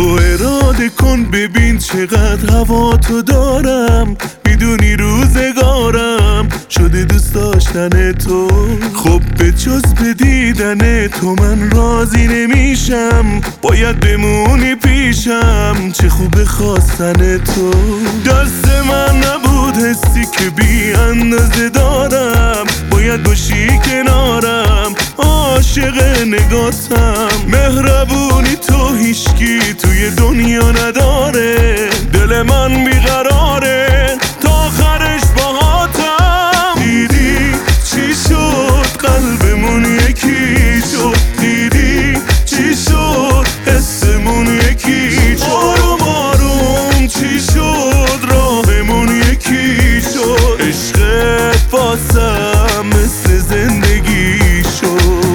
تو اراده کن ببین چقدر هوا تو دارم، میدونی روزگارم شده دوست داشتن تو. خب به جز به دیدن تو من راضی نمیشم، باید بمونی پیشم، چه خوب خواستن تو. دست من نبود حسی که بی اندازه دارم، باید باشی کنارم، عاشق نگاتم. مهربونی تو هیچکی توی دنیا نداره، دل من بیقراره تا آخرش باهاتم. دیدی چی شد قلبمون یکی شد، دیدی چی شد حسمون یکی شد، آروم آروم چی شد راهمون یکی شد. عشقت واسم مثل زندگی شد.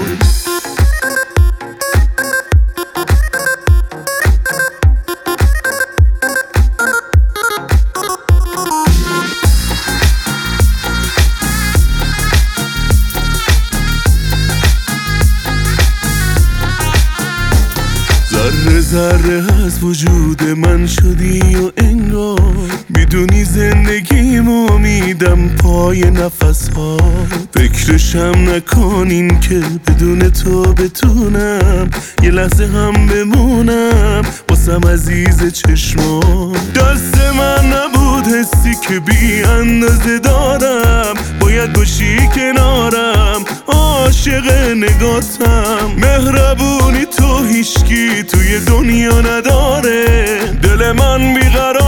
ذره ذره از وجود من شدی و انگار میدونی زندگیمو میدم پای نفس ها. فکرشم نکنین که بدون تو بتونم یه لحظه هم بمونم واسم عزیز چشما. دست من نبود حسی که بی اندازه دارم، باید باشی کنارم، عاشق نگاتم. مهربونی تو هیچکی توی دنیا نداره، دل من بیقرار